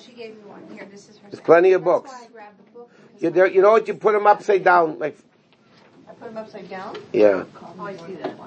she gave me one. Here, this is her. There's plenty of books. That's why I grabbed the book. You know what? You put them upside down. Like, I put them upside down? Yeah. Oh, I see that.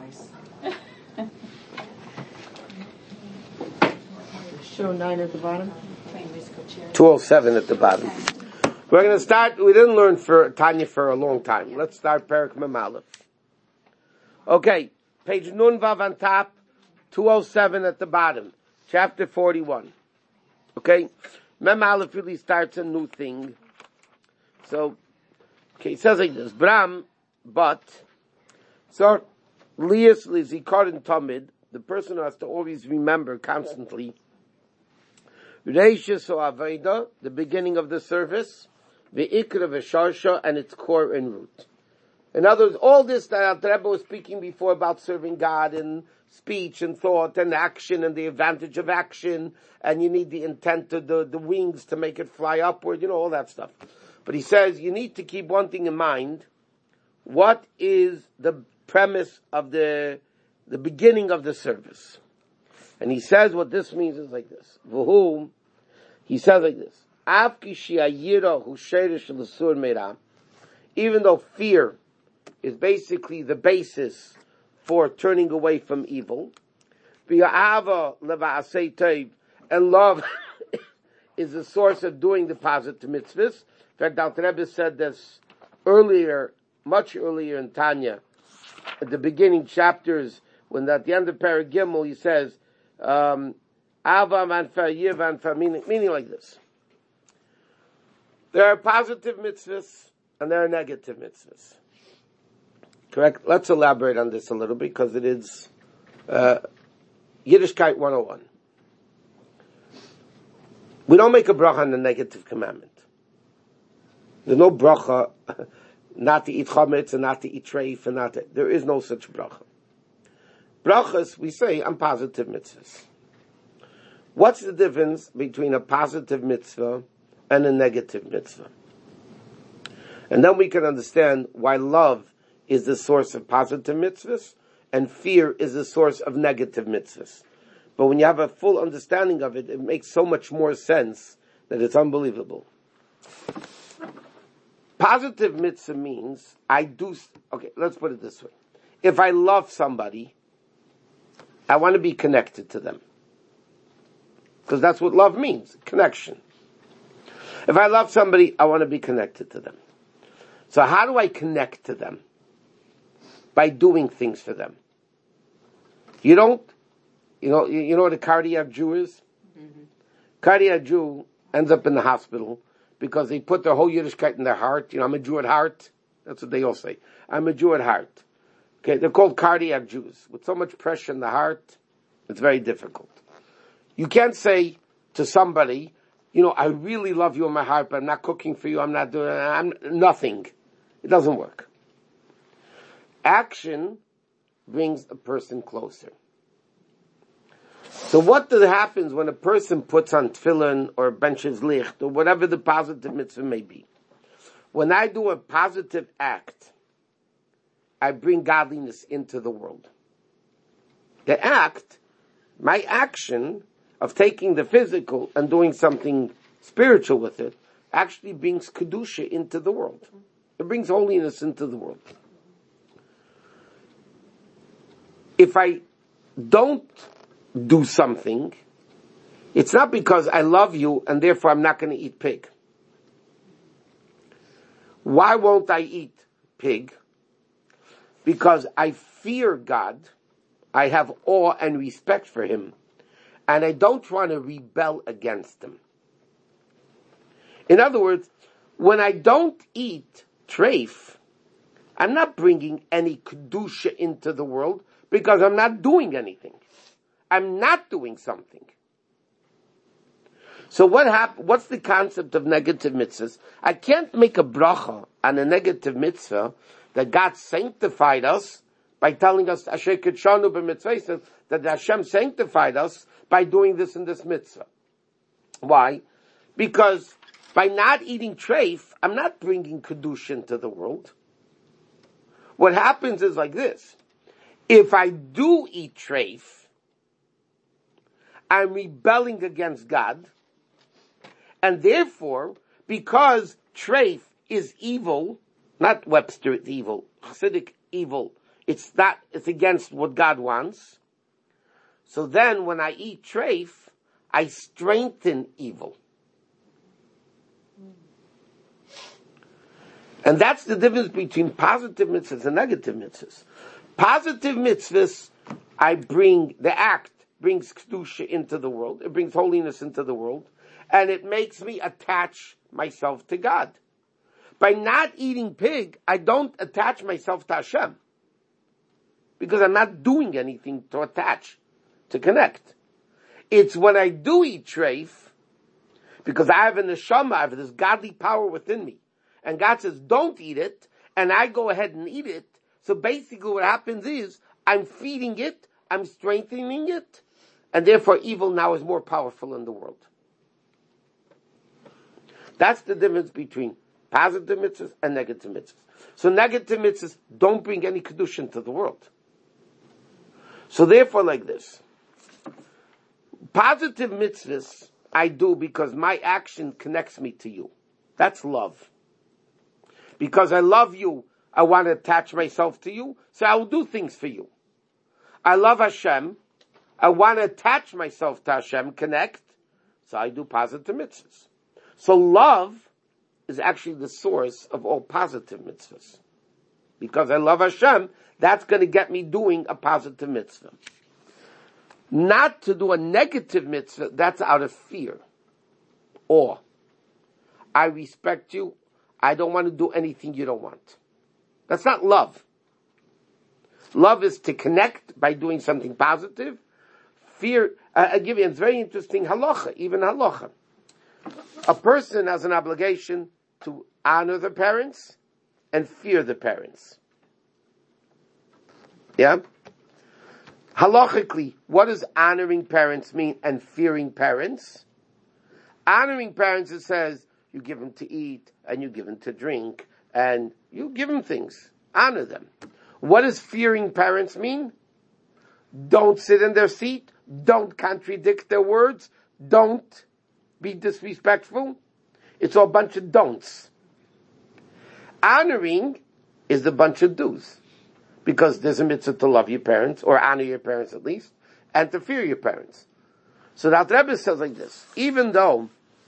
Show 9 at the bottom. 207 at the bottom. We're going to start. We didn't learn for Tanya for a long time. Let's start Perek Mem Aleph. Okay, page Nun Vav on top, 207 at the bottom, chapter 41. Okay, Mem Aleph really starts a new thing. So, okay, it says like this: Bram, but so Lias Lizikar Tamid, the person who has to always remember constantly. Reishis or Aveda, the beginning of the service, the Ikra v'Sharsha, and its core and root. In other words, all this that the Rebbe was speaking before about serving God and speech and thought and action and the advantage of action, and you need the intent of the wings to make it fly upward, all that stuff. But he says you need to keep one thing in mind. What is the premise of the beginning of the service? And he says what this means is like this. He says like this. Even though fear is basically the basis for turning away from evil, and love is the source of doing the positive mitzvahs. In fact, Dr. Rebbe said this earlier, much earlier in Tanya, at the beginning chapters, when at the end of Perek Gimel he says, meaning like this. There are positive mitzvahs and there are negative mitzvahs. Correct? Let's elaborate on this a little bit because it is Yiddishkeit 101. We don't make a bracha on the negative commandment. There's no bracha not to eat chametz and not to eat treif and not to, there is no such bracha. Brachas, we say, on positive mitzvahs. What's the difference between a positive mitzvah and a negative mitzvah? And then we can understand why love is the source of positive mitzvahs and fear is the source of negative mitzvahs. But when you have a full understanding of it, it makes so much more sense that it's unbelievable. Positive mitzvah means okay, let's put it this way. If I love somebody, I want to be connected to them. Because that's what love means, connection. If I love somebody, I want to be connected to them. So how do I connect to them? By doing things for them. You know what a cardiac Jew is? Mm-hmm. Cardiac Jew ends up in the hospital because they put their whole Yiddishkeit in their heart. I'm a Jew at heart. That's what they all say. I'm a Jew at heart. Okay, they're called cardiac Jews. With so much pressure in the heart, it's very difficult. You can't say to somebody, I really love you in my heart, but I'm not cooking for you, I'm nothing. It doesn't work. Action brings a person closer. So what happens when a person puts on tefillin or benches licht or whatever the positive mitzvah may be? When I do a positive act, I bring godliness into the world. The act, my action of taking the physical and doing something spiritual with it, actually brings kedusha into the world. It brings holiness into the world. If I don't do something, it's not because I love you and therefore I'm not going to eat pig. Why won't I eat pig? Because I fear God, I have awe and respect for Him, and I don't want to rebel against Him. In other words, when I don't eat treif, I'm not bringing any kedusha into the world because I'm not doing anything. I'm not doing something. So what's the concept of negative mitzvahs? I can't make a bracha on a negative mitzvah that God sanctified us by telling us Asher Kitshanu b'mitzvah, that Hashem sanctified us by doing this and this mitzvah. Why? Because by not eating treif, I'm not bringing kedusha into the world. What happens is like this. If I do eat treif, I'm rebelling against God, And therefore, because treif is evil, not Webster it's evil, Hasidic evil, it's against what God wants. So then when I eat treif, I strengthen evil. And that's the difference between positive mitzvahs and negative mitzvahs. Positive mitzvahs, the act brings kedusha into the world, it brings holiness into the world, and it makes me attach myself to God. By not eating pig, I don't attach myself to Hashem. Because I'm not doing anything to attach, to connect. It's when I do eat treif, because I have a neshama, I have this godly power within me. And God says, don't eat it, and I go ahead and eat it. So basically what happens is, I'm feeding it, I'm strengthening it, and therefore evil now is more powerful in the world. That's the difference between positive mitzvahs and negative mitzvahs. So negative mitzvahs don't bring any kedusha into the world. So therefore like this, positive mitzvahs I do because my action connects me to you. That's love. Because I love you, I want to attach myself to you, so I will do things for you. I love Hashem, I want to attach myself to Hashem, connect, so I do positive mitzvahs. So love is actually the source of all positive mitzvahs. Because I love Hashem, that's going to get me doing a positive mitzvah. Not to do a negative mitzvah, that's out of fear. Or, I respect you, I don't want to do anything you don't want. That's not love. Love is to connect by doing something positive. Fear, I'll give you, it's very interesting halacha, even halacha. A person has an obligation to honor the parents and fear the parents. Yeah? Halachically, what does honoring parents mean and fearing parents? Honoring parents, it says, you give them to eat, and you give them to drink, and you give them things. Honor them. What does fearing parents mean? Don't sit in their seat. Don't contradict their words. Don't be disrespectful. It's all a bunch of don'ts. Honoring is a bunch of do's. Because there's a mitzvah to love your parents, or honor your parents at least, and to fear your parents. So the Alter Rebbe says like this, even though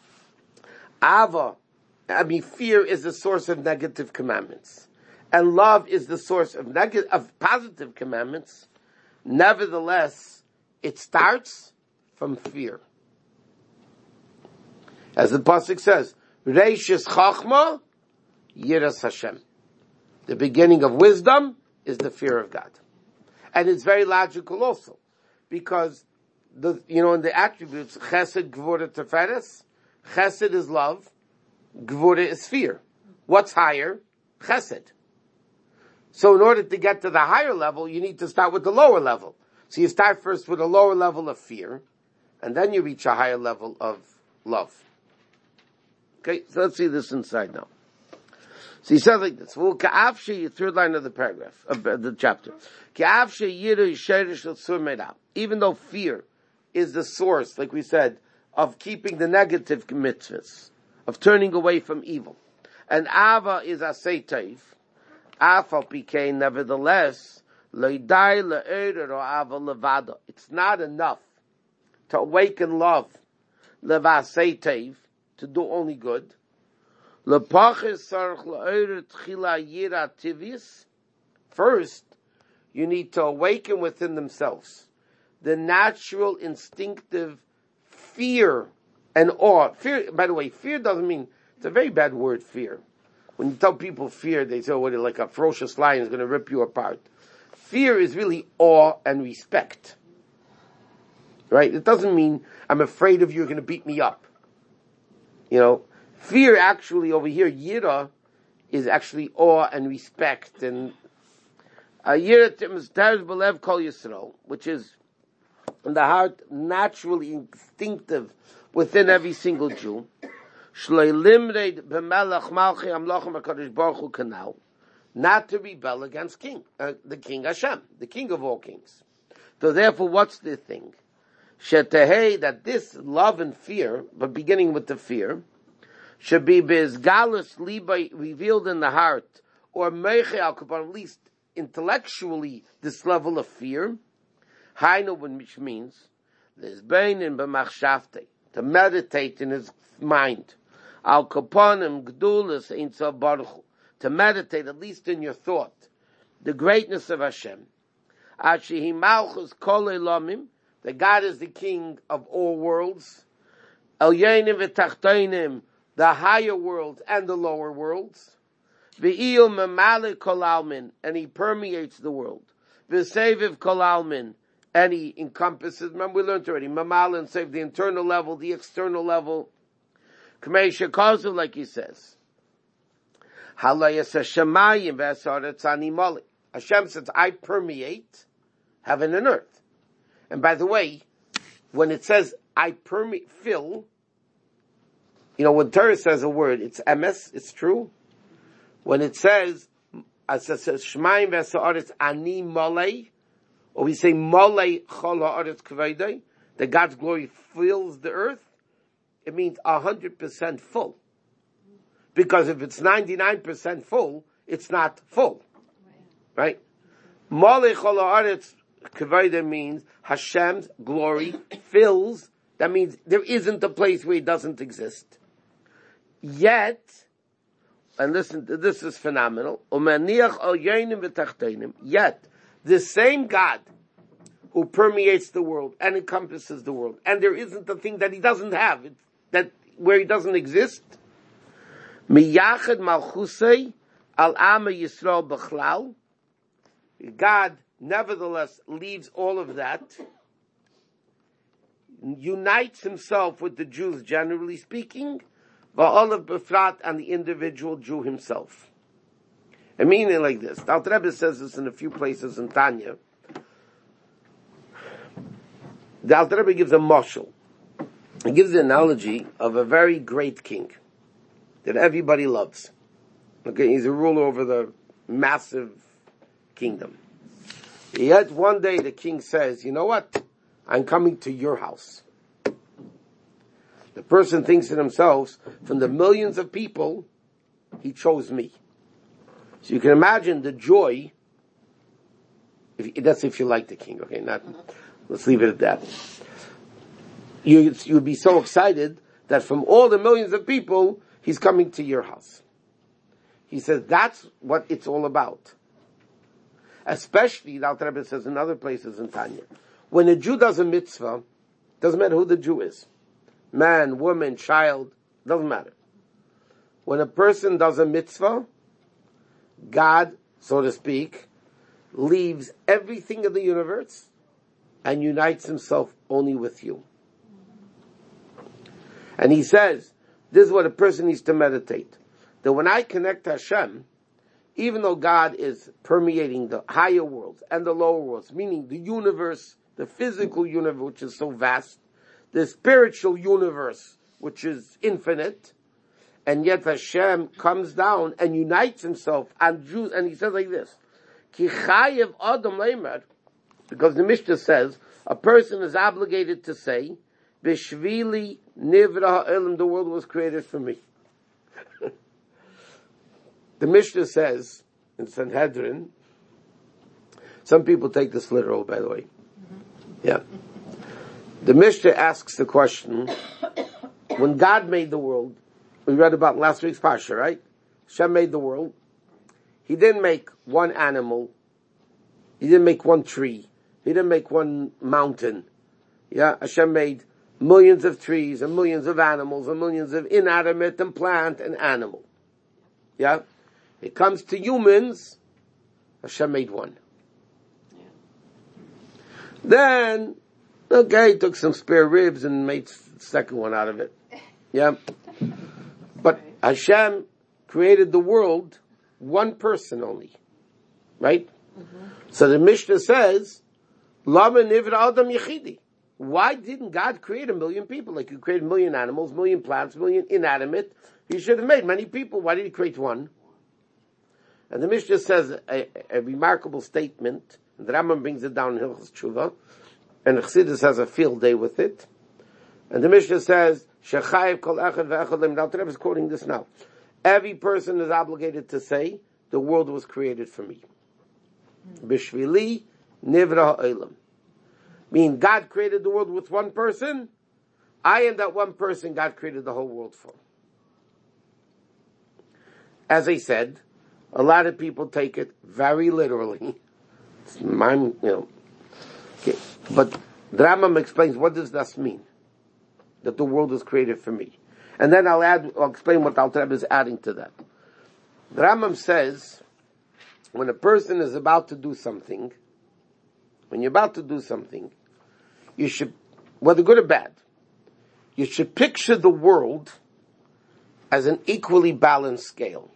fear is the source of negative commandments, and love is the source of positive commandments, nevertheless, it starts from fear. As the pasuk says, Reishis Chachma, Yiras Hashem. The beginning of wisdom is the fear of God. And it's very logical also, because in the attributes, Chesed, Gvura, Teferes, Chesed is love, Gvura is fear. What's higher? Chesed. So in order to get to the higher level, you need to start with the lower level. So you start first with a lower level of fear, and then you reach a higher level of love. Okay, so let's see this inside now. So he says like this, third line of the paragraph, of the chapter. Even though fear is the source, like we said, of keeping the negative mitzvahs, of turning away from evil. And Ava is asay teif, Afal PK, nevertheless, it's not enough to awaken love, levasay teif, to do only good. First, you need to awaken within themselves the natural, instinctive fear and awe. Fear, by the way, fear doesn't mean, it's a very bad word, fear. When you tell people fear, they say, oh, like a ferocious lion is going to rip you apart. Fear is really awe and respect. Right? It doesn't mean, I'm afraid of you, you're going to beat me up. Fear actually over here, yira, is actually awe and respect. And yira kol Yisrael, which is in the heart, naturally instinctive within every single Jew. Not to rebel against the King Hashem, the King of all kings. So therefore, what's the thing? Shetehei, that this love and fear, but beginning with the fear, should be bezgalus liba, revealed in the heart, or meiche al at least intellectually, this level of fear. Hainu, which means there's beinin b'machshavte, to meditate in his mind. Al kaponim gdulas ein tzav baruch hu, to meditate at least in your thought the greatness of Hashem. Ashehi malchus kol elamim, that God is the King of all worlds. El yenim v'tachtonim, the higher worlds and the lower worlds. V'iyul memale kol almin, and he permeates the world. V'seviv kol almin, and he encompasses. Remember, we learned already. Mamale and save the internal level, the external level. K'mei shekazu, like he says. Halayas hashemayim v'asaretz ani mali. Hashem says, I permeate heaven and earth. And by the way, when it says, I permeate, fill, when Torah says a word, it's emes, it's true. When it says, Shmayim v'asaretz ani malei, or we say malei chol ha'aretz k'vaydei, that God's glory fills the earth, it means 100% full. Because if it's 99% full, it's not full. Right? Malei chol ha'aretz k'vaydei means Hashem's glory fills. That means there isn't a place where it doesn't exist. Yet, and listen, this is phenomenal. Yet, the same God who permeates the world and encompasses the world, and there isn't a thing that he doesn't have, that where he doesn't exist. Miyachad malchusei al ama Yisrael b'chlal. God nevertheless leaves all of that, unites himself with the Jews generally speaking, va'olav befrat, and the individual Jew himself. I mean it like this. The Alter Rebbe says this in a few places in Tanya. The Alter Rebbe gives a mashal. He gives the analogy of a very great king that everybody loves. Okay, he's a ruler over the massive kingdom. Yet one day the king says, you know what? I'm coming to your house. The person thinks to themselves, from the millions of people, he chose me. So you can imagine the joy, that's if you like the king, okay? Let's leave it at that. You'd be so excited that from all the millions of people, he's coming to your house. He says that's what it's all about. Especially, the Alter Rebbe says in other places in Tanya, when a Jew does a mitzvah, doesn't matter who the Jew is. Man, woman, child, doesn't matter. When a person does a mitzvah, God, so to speak, leaves everything in the universe and unites himself only with you. And he says, this is what a person needs to meditate. That when I connect to Hashem, even though God is permeating the higher worlds and the lower worlds, meaning the universe, the physical universe, which is so vast, the spiritual universe, which is infinite, and yet Hashem comes down and unites himself on Jews, and he says like this, Ki chayev adam leimer, because the Mishnah says, a person is obligated to say, Bishvili nivra ha'elam, the world was created for me. The Mishnah says, in Sanhedrin, some people take this literal, by the way. Yeah. The Mishnah asks the question, when God made the world, we read about last week's Parsha, right? Hashem made the world. He didn't make one animal. He didn't make one tree. He didn't make one mountain. Yeah, Hashem made millions of trees and millions of animals and millions of inanimate and plant and animal. Yeah? It comes to humans, Hashem made one. Yeah. Then, okay, he took some spare ribs and made the second one out of it. Yeah? But Hashem created the world, one person only. Right? Mm-hmm. So the Mishnah says, Lama nivra adam yechidi. Why didn't God create a million people? Like you created a million animals, a million plants, a million inanimate. He should have made many people. Why did he create one? And the Mishnah says a remarkable statement, and the Rambam brings it down in Hilchos Tshuva, and Chassidus has a field day with it. And the Mishnah says, Shechayev kol echad ve'echad lim. Now, Rebbe is quoting this now. Every person is obligated to say, the world was created for me. Bishvili nivra ha'olam. Meaning, God created the world with one person. I am that one person God created the whole world for. As I said, a lot of people take it very literally. It's okay. But the Rambam explains, what does that mean? That the world was created for me. And then I'll explain what Alter Rebbe is adding to that. The Rambam says, when a person is about to do something, you should, whether good or bad, you should picture the world as an equally balanced scale.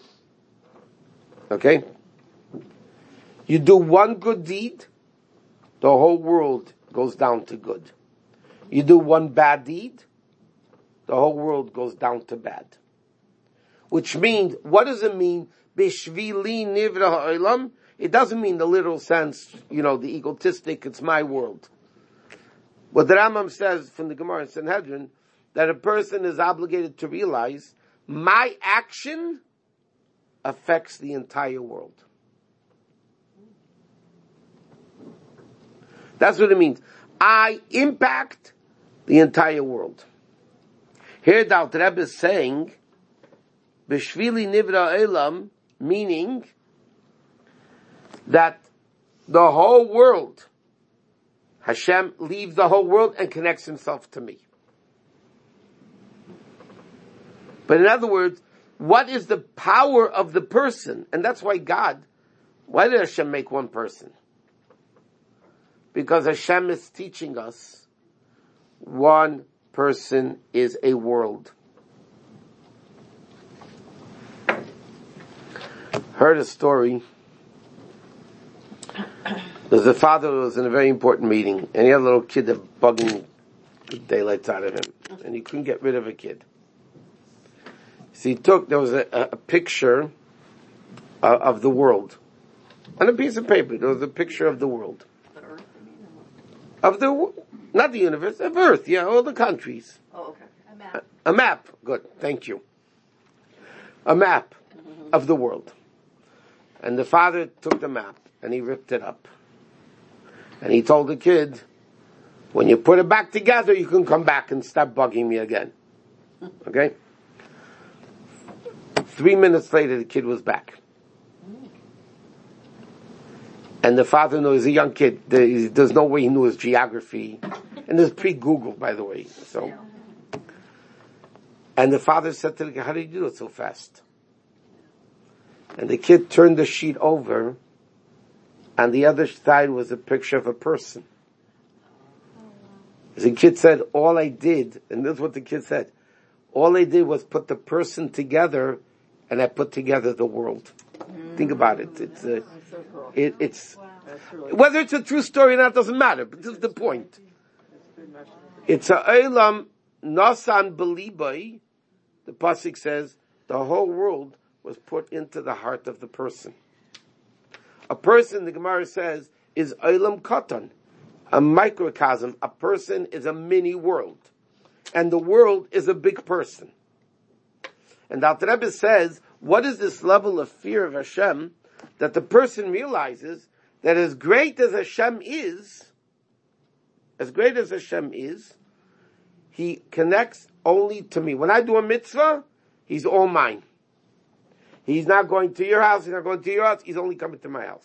Okay? You do one good deed, the whole world goes down to good. You do one bad deed, the whole world goes down to bad. Which means, what does it mean? Bishvili nivra ha'olam? It doesn't mean the literal sense, the egotistic, it's my world. What the Rambam says from the Gemara in Sanhedrin, that a person is obligated to realize, my action affects the entire world. That's what it means. I impact the entire world. Here the Alter Rebbe is saying, B'shvili nivra elam, meaning that the whole world, Hashem leaves the whole world and connects himself to me. But in other words, what is the power of the person? And that's why why did Hashem make one person? Because Hashem is teaching us one person is a world. Heard a story. There's a father who was in a very important meeting, and he had a little kid that bugging the daylights out of him, and he couldn't get rid of a kid. So there was a picture of the world. On a piece of paper, there was a picture of the world. The Earth, Not the universe, of Earth, all the countries. Oh, okay. A map. A map, good, thank you. A map of the world. And the father took the map, and he ripped it up. And he told the kid, when you put it back together, you can come back and stop bugging me again. Okay? 3 minutes later, the kid was back. And the father knows, he's a young kid, there's no way he knew his geography. And this is pre-Google, by the way. So, and the father said to the kid, how did you do it so fast? And the kid turned the sheet over, and the other side was a picture of a person. The kid said, all I did, and this is what the kid said, all I did was put the person together, and I put together the world. Think about it. It's whether it's a true story or not doesn't matter, but this is the point. It's a Eilam Nasan Belibai. The pasuk says the whole world was put into the heart of the person. A person, the Gemara says, is Eilam Katan, a microcosm. A person is a mini world, and the world is a big person. And the Alter Rebbe says, what is this level of fear of Hashem that the person realizes that as great as Hashem is, He connects only to me. When I do a mitzvah, He's all mine. He's not going to your house, He's not going to your house, He's only coming to my house.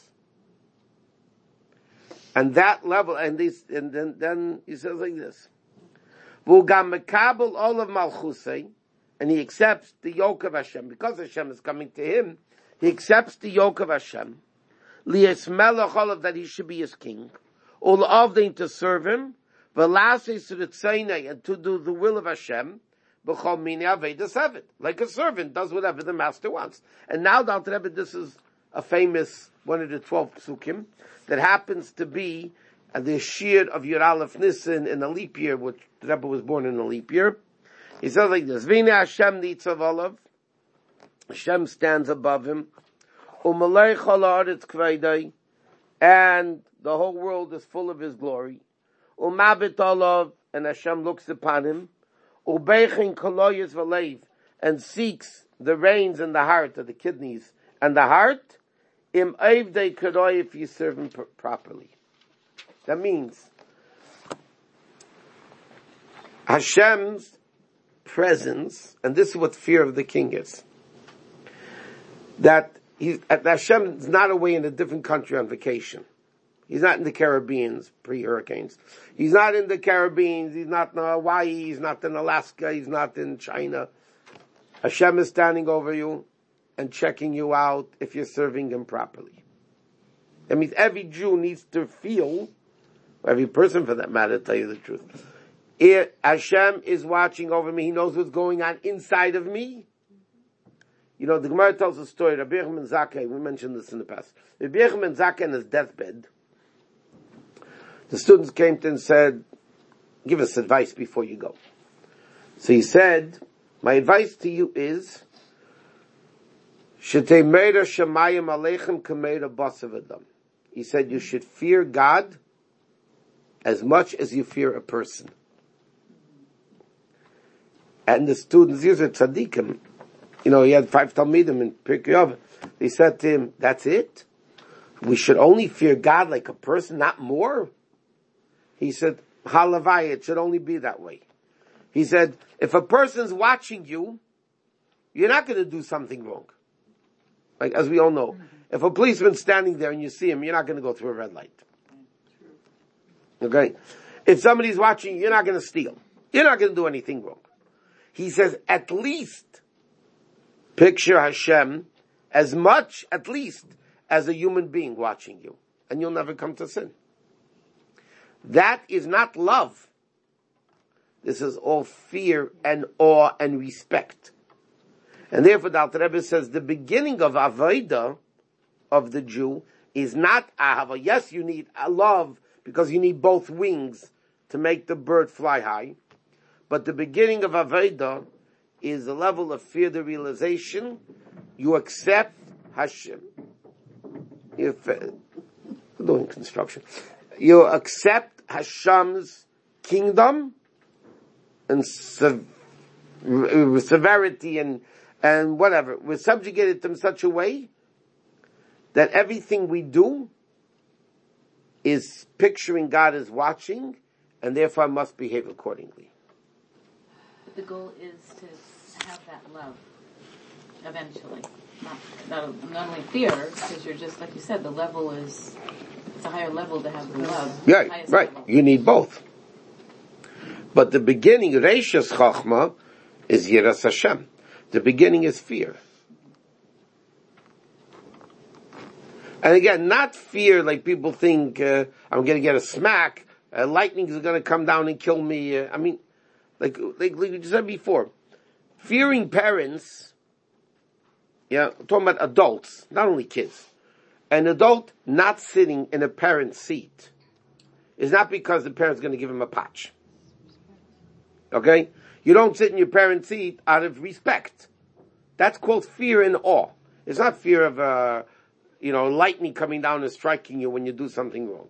And that level, and then he says like this, V'ugam mekabel olav malchusei, and he accepts the yoke of Hashem. Because Hashem is coming to him, he accepts the yoke of Hashem. Li'es melech olav, that he should be his king. Ul avdein, to serve him. V'lasei suritzeinei, and to do the will of Hashem. B'chol mini aveda sevet. Like a servant does whatever the master wants. And now, Alter Rebbe, this is a famous, one of the 12 psukim, that happens to be the Shir of Yer Aleph Nisan in a leap year, which the Rebbe was born in a leap year. He says like this, V'ine Hashem nitzav olav, Hashem stands above him, U'malei chol haaretz kveidai, and the whole world is full of his glory. umabit olav, and Hashem looks upon him, ubeichin koloyes v'leiv, and seeks the reins in the heart, of the kidneys, and the heart, im avdei kadoy, if you serve him properly. That means, Hashem's presence, and this is what fear of the king is, that Hashem is not away in a different country on vacation. He's not in the Caribbean pre-hurricanes. He's not in the Caribbean. He's not in Hawaii. He's not in Alaska. He's not in China. Hashem is standing over you and checking you out if you're serving him properly. That means every Jew needs to feel, or every person for that matter, to tell you the truth, Hashem is watching over me. He knows what's going on inside of me. You know, the Gemara tells a story. Rabbi Yochanan Zakkai, we mentioned this in the past. Rabbi Yochanan Zakkai on his deathbed, the students came to him and said, give us advice before you go. So he said, my advice to you is, Shetei Shemayim Aleichem Kameira Basav Adam. He said, you should fear God as much as you fear a person. And the students, these are tzaddikim, you know, he had 5 Talmidim in Pirkei Avos. They said to him, that's it? We should only fear God like a person, not more? He said, halavai, it should only be that way. He said, if a person's watching you, you're not going to do something wrong. Like, as we all know, if a policeman's standing there and you see him, you're not going to go through a red light. Okay? If somebody's watching you, you're not going to steal. You're not going to do anything wrong. He says, at least picture Hashem as much, at least, as a human being watching you. And you'll never come to sin. That is not love. This is all fear and awe and respect. And therefore, the Alter Rebbe says the beginning of Avodah of the Jew is not Ahava. Yes, you need a love because you need both wings to make the bird fly high. But the beginning of Avodah is the level of fear, the realization you accept Hashem. You're doing construction. You accept Hashem's kingdom and severity and whatever. We're subjugated to him in such a way that everything we do is picturing God as watching, and therefore I must behave accordingly. The goal is to have that love eventually. Not only fear, because you're just, like you said, the level is, it's a higher level to have the love. Yeah, right. Level. You need both. But the beginning, Reishas Chachma, is Yiras Hashem. The beginning is fear. And again, not fear like people think, I'm going to get a smack, lightning is going to come down and kill me. I mean, like you said before, fearing parents, yeah, I'm talking about adults, not only kids. An adult not sitting in a parent's seat is not because the parent's going to give him a patch. Okay? You don't sit in your parent's seat out of respect. That's called fear and awe. It's not fear of, lightning coming down and striking you when you do something wrong.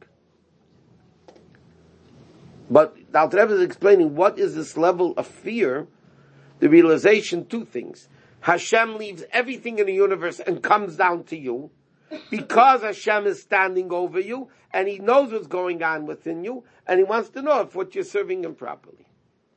But the Alter Rebbe is explaining what is this level of fear, the realization, 2 things. Hashem leaves everything in the universe and comes down to you because Hashem is standing over you and he knows what's going on within you and he wants to know if what you're serving him properly.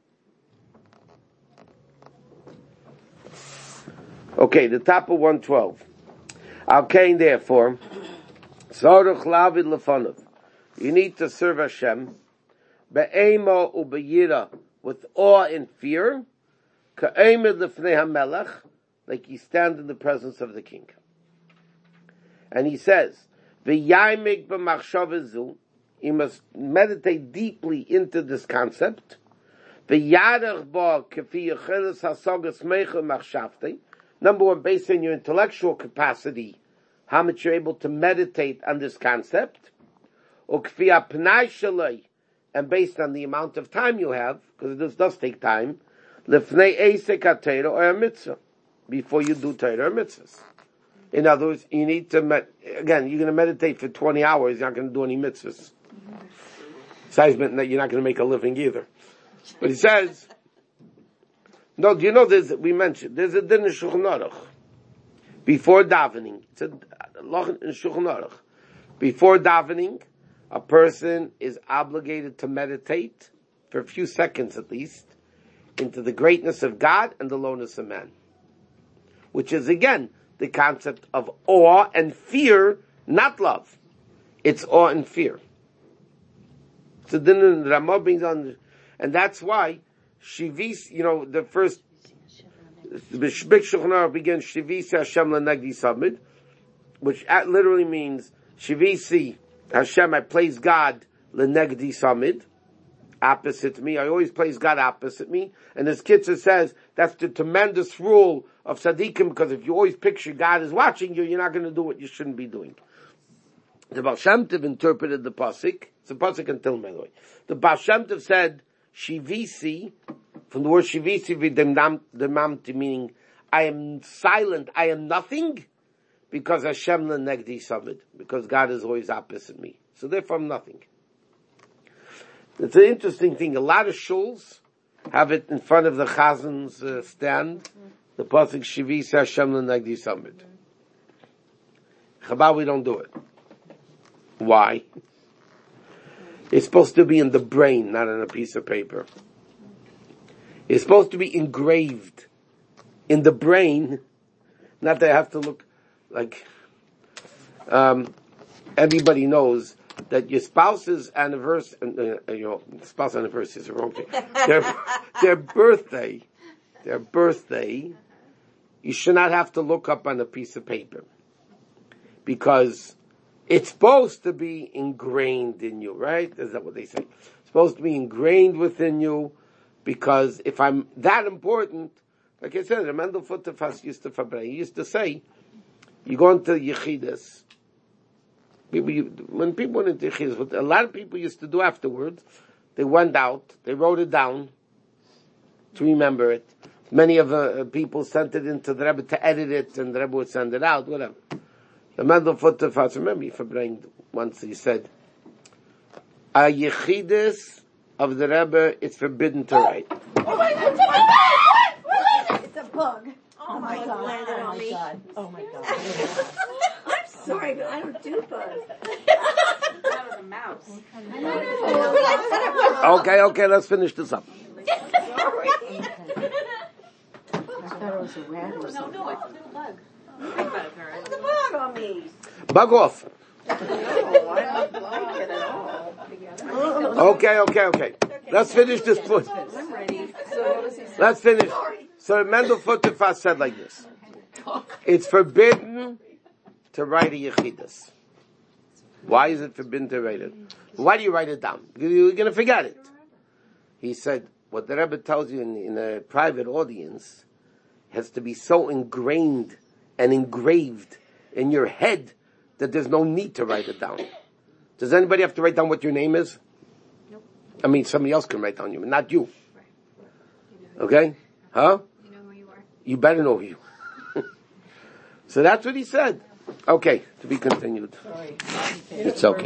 Okay, the top of 112. Okay, therefore, Tzorech Lavid Lefanov. You need to serve Hashem be'ema u'be'yira, with awe and fear, ka'emer lefnei hamelech, like you stand in the presence of the king. And he says, v'yaymik b'machshava, you must meditate deeply into this concept, v'yarech ba k'fi yecheles hasagas meicha machshavtei. Number 1, based on your intellectual capacity, how much you're able to meditate on this concept, or k'fi ha'pnai shalai, and based on the amount of time you have, because this does take time, lefnei eisek ha'teira or a mitzvah, before you do Torah or mitzvahs. In other words, you need to, again, you're going to meditate for 20 hours, you're not going to do any mitzvahs. Besides, you're not going to make a living either. But he says, no, do you know there's a din in Shulchan Aruch. Before davening, it's a law in Shulchan Aruch. Before davening, a person is obligated to meditate for a few seconds at least into the greatness of God and the lowness of man. Which is again the concept of awe and fear, not love. It's awe and fear. So then the Ramah brings on, and that's why Shivis, the first the Big Shulchan Aruch begins Shivisi Hashem Lenegdi Samid, which literally means Shivisi Hashem, I praise God Lenegdi Samid, opposite me. I always praise God opposite me. And as Kitzur says, that's the tremendous rule of Tzaddikim, because if you always picture God is watching you, you're not going to do what you shouldn't be doing. The Baal Shem Tov interpreted the pasuk. It's a pasuk until Meloi. The Baal Shem Tov said Shivisi, from the word Shivisi v'demamti, meaning I am silent, I am nothing, because Hashem lenegdi samid, because God is always opposite me. So therefore I'm nothing. It's an interesting thing. A lot of shuls have it in front of the Chazan's stand. The pasuk Shivisi Hashem lenegdi samid. Chabad, we don't do it. Why? It's supposed to be in the brain, not on a piece of paper. It's supposed to be engraved in the brain, not that I have to look like, everybody knows that your spouse's anniversary, spouse anniversary is the wrong thing. Their birthday, you should not have to look up on a piece of paper. Because it's supposed to be ingrained in you, right? Is that what they say? It's supposed to be ingrained within you, because if I'm that important, like I said, Mendel Futterfass used to say, you go into Yechidus, when people went into Yechidus, what a lot of people used to do afterwards, they went out, they wrote it down to remember it. Many of the people sent it into the Rebbe to edit it, and the Rebbe would send it out, whatever. The Mendel Futterfass, remember, once he said, a Yechidus of the Rebbe, it's forbidden to write. Oh my God! It's a bug. Oh my God. Landed Oh on my me. God. Oh my God. I'm sorry, but I don't do bugs. That was a mouse. Okay, let's finish this up. I thought it was a rat or something. No, it's a little bug. There's a bug on me. Bug off. No, I don't like it at all. Okay. Let's finish this point. I'm ready. So what was he saying? Let's finish. So Mendel Futterfass said like this. It's forbidden to write a Yechidus. Why is it forbidden to write it? Why do you write it down? Because you're going to forget it. He said, what the Rebbe tells you in a private audience has to be so ingrained and engraved in your head that there's no need to write it down. Does anybody have to write down what your name is? Nope. I mean, somebody else can write down you, not you. Okay? Huh? You know who you are. You better know who you are. So that's what he said. Okay, to be continued. Sorry. It's okay.